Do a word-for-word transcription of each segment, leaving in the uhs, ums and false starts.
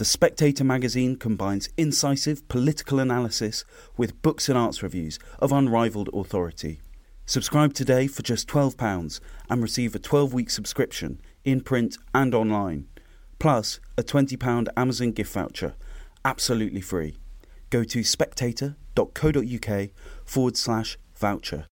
The Spectator magazine combines incisive political analysis with books and arts reviews of unrivalled authority. Subscribe today for just twelve pounds and receive a twelve-week subscription in print and online, plus a twenty pounds Amazon gift voucher, absolutely free. Go to spectator.co.uk forward slash voucher.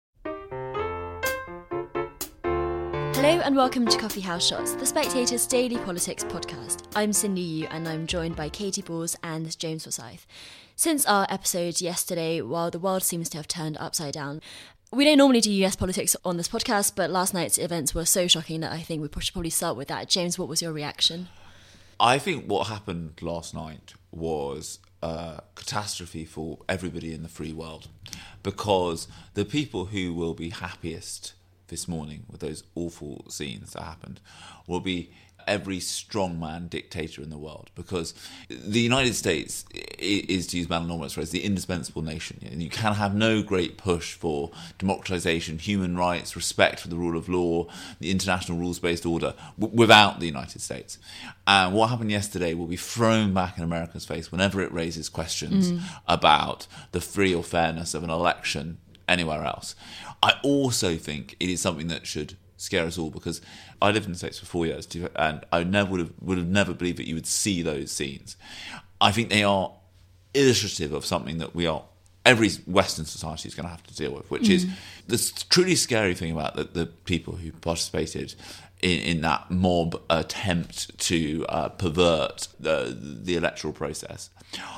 Hello and welcome to Coffee House Shots, the Spectator's daily politics podcast. I'm Cindy Yu and I'm joined by Katie Balls and James Forsyth. Since our episode yesterday, while the world seems to have turned upside down, we don't normally do U S politics on this podcast, but last night's events were so shocking that I think we should probably start with that. James, what was your reaction? I think what happened last night was a catastrophe for everybody in the free world, because the people who will be happiest this morning with those awful scenes that happened will be every strongman dictator in the world, because the United States is, to use Madeline Almond's phrase, the indispensable nation. And you can have no great push for democratization, human rights, respect for the rule of law, the international rules-based order w- without the United States. And what happened yesterday will be thrown back in America's face whenever it raises questions mm. about the free or fairness of an election anywhere else. I also think it is something that should scare us all, because I lived in the States for four years too, and I never would have would have never believed that you would see those scenes. I think they are illustrative of something that we are every Western society is going to have to deal with, which mm. is the truly scary thing about the, the people who participated in, in that mob attempt to uh, pervert the the electoral process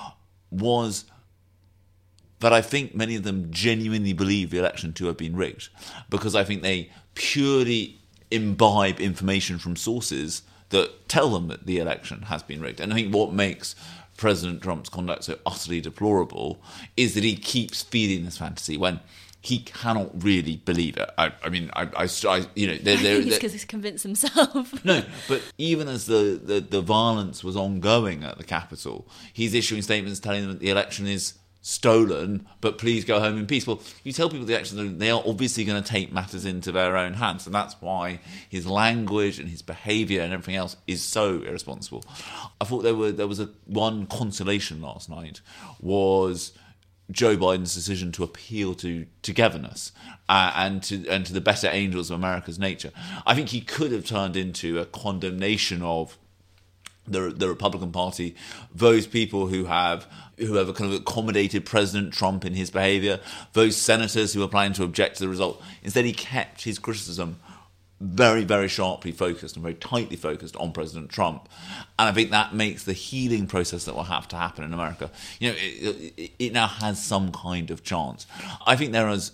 was that I think many of them genuinely believe the election to have been rigged, because I think they purely imbibe information from sources that tell them that the election has been rigged. And I think what makes President Trump's conduct so utterly deplorable is that he keeps feeding this fantasy when he cannot really believe it. I, I mean, I, I, I you know, they're, they're, I think it's because he's convinced himself. No, but even as the, the, the violence was ongoing at the Capitol, he's issuing statements telling them that the election is stolen, but please go home in peace. Well, you tell people the election, they are obviously going to take matters into their own hands, and that's why his language and his behaviour and everything else is so irresponsible. I thought there were there was a one consolation last night was Joe Biden's decision to appeal to togetherness uh, and to and to the better angels of America's nature. I think he could have turned into a condemnation of the the Republican Party, those people who have who have kind of accommodated President Trump in his behaviour, those senators who are planning to object to the result. Instead, he kept his criticism very, very sharply focused and very tightly focused on President Trump. And I think that makes the healing process that will have to happen in America, you know, it, it, it now has some kind of chance. I think there is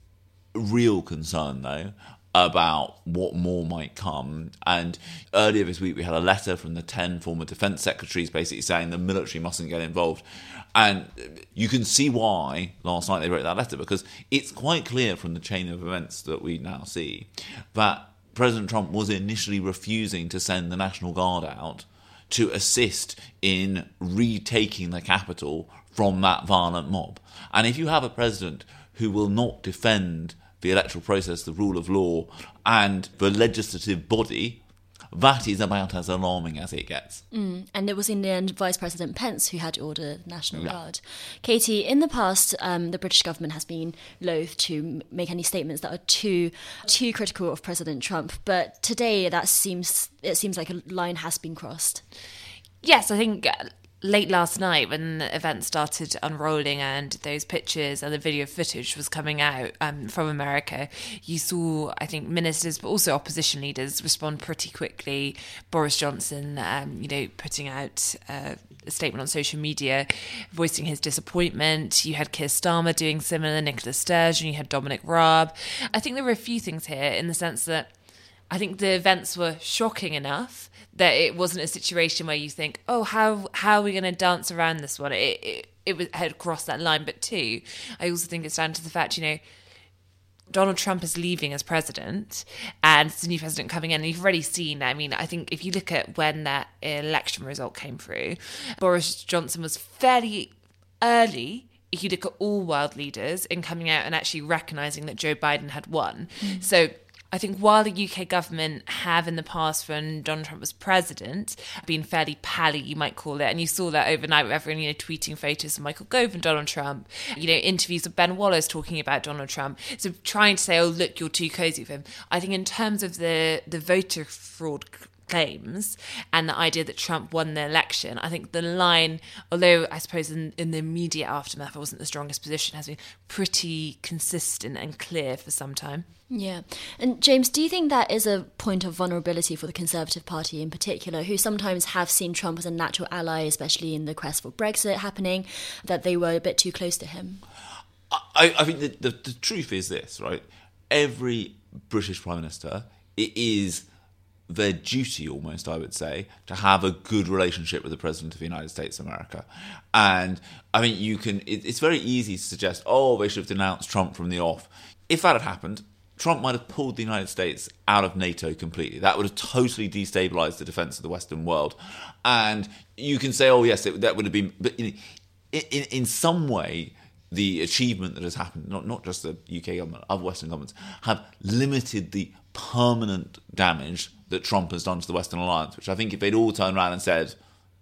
real concern, though, about what more might come. And earlier this week we had a letter from the ten former defence secretaries basically saying the military mustn't get involved. And you can see why last night they wrote that letter, because it's quite clear from the chain of events that we now see that President Trump was initially refusing to send the National Guard out to assist in retaking the Capitol from that violent mob. And if you have a president who will not defend the electoral process, the rule of law, and the legislative body, that is about as alarming as it gets. Mm, and it was in the end Vice President Pence who had ordered the National yeah. Guard. Katie, in the past, um, the British government has been loath to make any statements that are too too critical of President Trump, but today that seems it seems like a line has been crossed. Yes, I think late last night when the event started unrolling and those pictures and the video footage was coming out um, from America, you saw, I think, ministers but also opposition leaders respond pretty quickly. Boris Johnson, um, you know, putting out uh, a statement on social media voicing his disappointment. You had Keir Starmer doing similar, Nicola Sturgeon, you had Dominic Raab. I think there were a few things here in the sense that I think the events were shocking enough that it wasn't a situation where you think, oh, how how are we going to dance around this one? It, it, it was, had crossed that line. But two, I also think it's down to the fact, you know, Donald Trump is leaving as president and it's a new president coming in. And you've already seen, I mean, I think if you look at when that election result came through, Boris Johnson was fairly early, if you look at all world leaders, in coming out and actually recognising that Joe Biden had won. Mm. So I think while the U K government have in the past, when Donald Trump was president, been fairly pally, you might call it, and you saw that overnight with everyone, you know, tweeting photos of Michael Gove and Donald Trump, you know, interviews of Ben Wallace talking about Donald Trump. So trying to say, oh, look, you're too cozy with him. I think in terms of the, the voter fraud claims and the idea that Trump won the election, I think the line, although I suppose in, in the immediate aftermath it wasn't the strongest position, has been pretty consistent and clear for some time. Yeah. And James, do you think that is a point of vulnerability for the Conservative Party in particular, who sometimes have seen Trump as a natural ally, especially in the quest for Brexit happening, that they were a bit too close to him? I, I think the, the, the truth is this, right? Every British Prime Minister, it is their duty almost, I would say, to have a good relationship with the President of the United States of America. And I mean, you can, it, it's very easy to suggest, oh, they should have denounced Trump from the off. If that had happened, Trump might have pulled the United States out of NATO completely. That would have totally destabilised the defence of the Western world. And you can say, oh, yes, it, that would have been, but in, in, in some way, the achievement that has happened, not, not just the U K government, other Western governments, have limited the permanent damage that Trump has done to the Western alliance, which I think if they'd all turned around and said,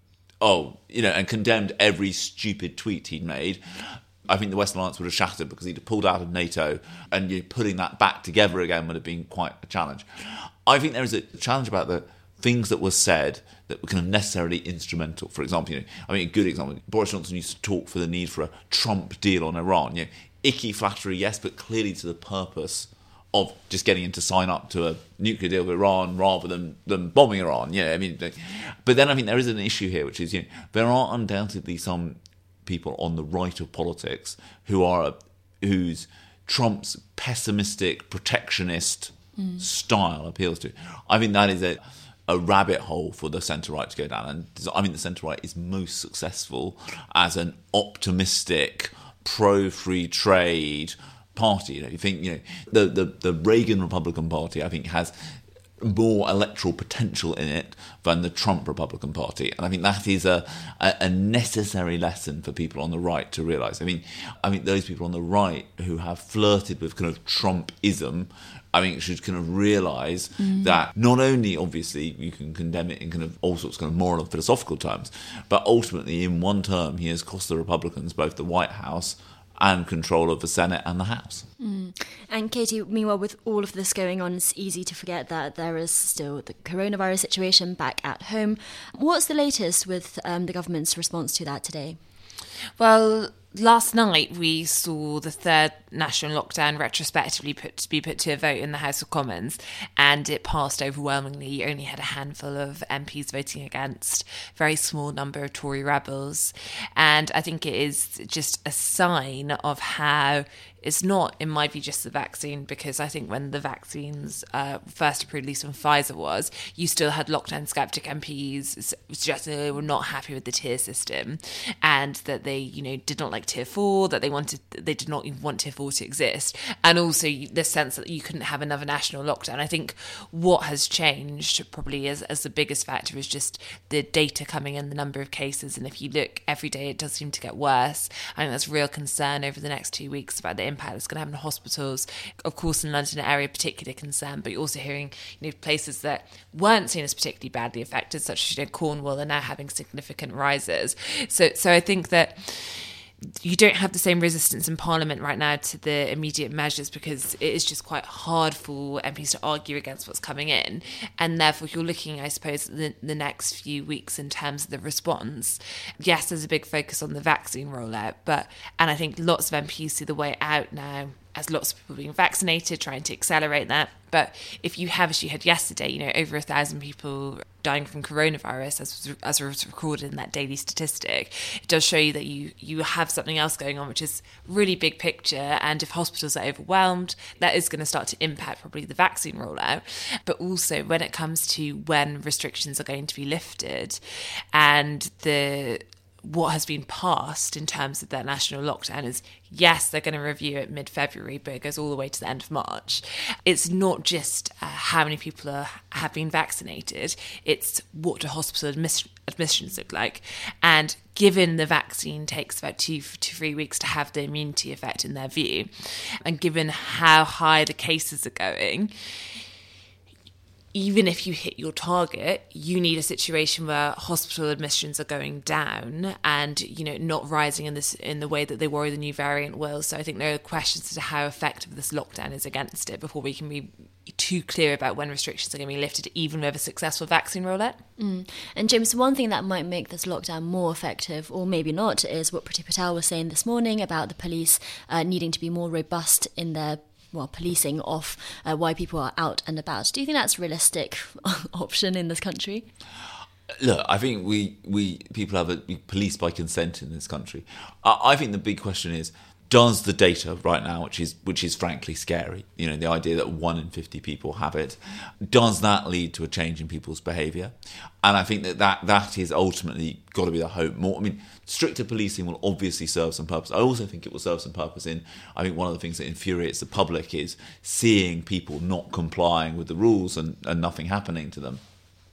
oh, you know, and condemned every stupid tweet he'd made, I think the Western alliance would have shattered because he'd have pulled out of NATO, and you know, putting that back together again would have been quite a challenge. I think there is a challenge about the things that were said that were kind of necessarily instrumental. For example, you know, I mean, a good example, Boris Johnson used to talk for the need for a Trump deal on Iran. You know, icky flattery, yes, but clearly to the purpose of just getting him to sign up to a nuclear deal with Iran rather than, than bombing Iran. Yeah, I mean, but then I think there is an issue here, which is, you know, there are undoubtedly some people on the right of politics who are whose Trump's pessimistic protectionist mm. style appeals to. I think that is a a rabbit hole for the centre-right to go down. And I mean, the centre-right is most successful as an optimistic, pro-free trade party. You know, you think, you know, the, the, the Reagan Republican Party, I think, has more electoral potential in it than the Trump Republican Party. And I think that is a, a, a necessary lesson for people on the right to realise. I mean, I mean, those people on the right who have flirted with kind of Trumpism, I think should kind of realise mm. that not only, obviously, you can condemn it in kind of all sorts of kind of moral and philosophical terms, but ultimately, in one term, he has cost the Republicans both the White House and control of the Senate and the House. Mm. And Katie, meanwhile, with all of this going on, it's easy to forget that there is still the coronavirus situation back at home. What's the latest with um, the government's response to that today? Well, last night we saw the third national lockdown retrospectively put to be put to a vote in the House of Commons, and it passed overwhelmingly. You only had a handful of M Ps voting against, very small number of Tory rebels. And I think it is just a sign of how it's not, in my view, just the vaccine, because I think when the vaccines uh, first approved, at least when Pfizer was, you still had lockdown skeptic M Ps suggesting they were not happy with the tier system, and that they, you know, did not like tier four, that they wanted, they did not even want tier four to exist, and also the sense that you couldn't have another national lockdown. I think what has changed probably as, as the biggest factor is just the data coming in, the number of cases, and if you look every day, it does seem to get worse. I think that's real concern over the next two weeks about the impact it's going to have in hospitals. Of course, in London area, particular concern, but you're also hearing, you know, places that weren't seen as particularly badly affected, such as, you know, Cornwall, are now having significant rises. So, so I think that you don't have the same resistance in Parliament right now to the immediate measures, because it is just quite hard for M Ps to argue against what's coming in. And therefore, you're looking, I suppose, the, the next few weeks in terms of the response. Yes, there's a big focus on the vaccine rollout, but, and I think lots of M Ps see the way out now as lots of people being vaccinated, trying to accelerate that. But if you have, as you had yesterday, you know, over a thousand people dying from coronavirus, as was, as was recorded in that daily statistic, it does show you that you, you have something else going on, which is really big picture. And if hospitals are overwhelmed, that is going to start to impact probably the vaccine rollout. But also when it comes to when restrictions are going to be lifted and the what has been passed in terms of that national lockdown is, yes, they're going to review it mid-February, but it goes all the way to the end of March. It's not just uh, how many people are, have been vaccinated, it's what do hospital admis- admissions look like. And given the vaccine takes about two to three weeks to have the immunity effect in their view, and given how high the cases are going, even if you hit your target, you need a situation where hospital admissions are going down and, you know, not rising in this in the way that they worry the new variant will. So I think there are questions as to how effective this lockdown is against it before we can be too clear about when restrictions are going to be lifted, even with a successful vaccine rollout. Mm. And James, one thing that might make this lockdown more effective, or maybe not, is what Priti Patel was saying this morning about the police uh, needing to be more robust in their well, policing off uh, why people are out and about. Do you think that's a realistic option in this country? Look, I think we, we people have a police by consent in this country. I, I think the big question is, does the data right now, which is which is frankly scary, you know, the idea that one in fifty people have it, does that lead to a change in people's behaviour? And I think that that, that is ultimately got to be the hope. More, I mean, stricter policing will obviously serve some purpose. I also think it will serve some purpose in, I think one of the things that infuriates the public is seeing people not complying with the rules and, and nothing happening to them.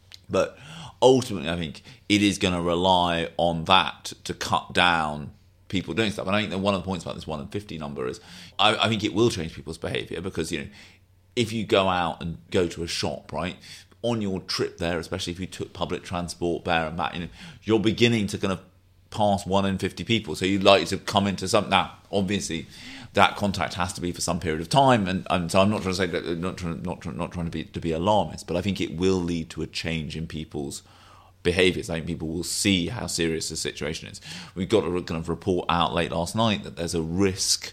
But ultimately, I think it is going to rely on that to cut down people doing stuff. And I think that one of the points about this one in fifty number is I, I think it will change people's behaviour because, you know, if you go out and go to a shop, right, on your trip there, especially if you took public transport there and back, you know, you're beginning to kind of pass one in fifty people. So you'd like to come into something. Now, obviously, that contact has to be for some period of time. And, and so I'm not trying to say that, not trying, not, not trying to be to be alarmist, but I think it will lead to a change in people's behaviours. I think people will see how serious the situation is. We got a kind of report out late last night that there's a risk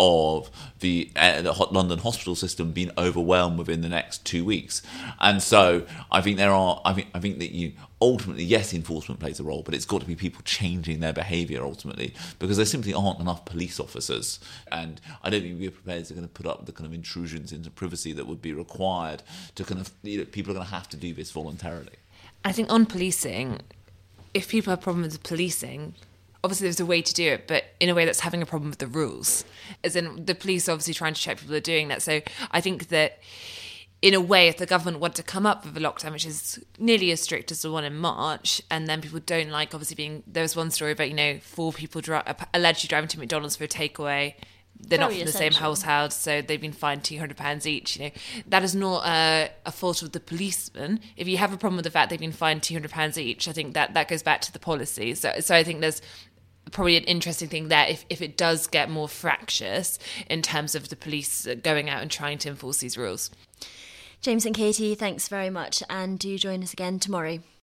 of the, uh, the London hospital system being overwhelmed within the next two weeks, and so I think there are. I think I think that you ultimately, yes, enforcement plays a role, but it's got to be people changing their behaviour ultimately because there simply aren't enough police officers, and I don't think we're prepared to kind of put up the kind of intrusions into privacy that would be required to kind of, you know, people are going to have to do this voluntarily. I think on policing, if people have problems with policing, obviously there's a way to do it, but in a way that's having a problem with the rules. As in, the police are obviously trying to check people are doing that. So I think that, in a way, if the government want to come up with a lockdown, which is nearly as strict as the one in March, and then people don't like, obviously being, there was one story about, you know, four people dri- allegedly driving to McDonald's for a takeaway. They're Very not from the essential. same household, so they've been fined two hundred pounds each. You know, that is not a, a fault of the policeman. If you have a problem with the fact they've been fined two hundred pounds each, I think that, that goes back to the policy. So, so I think there's probably an interesting thing there if, if it does get more fractious in terms of the police going out and trying to enforce these rules. James and Katie, thanks very much, and do join us again tomorrow.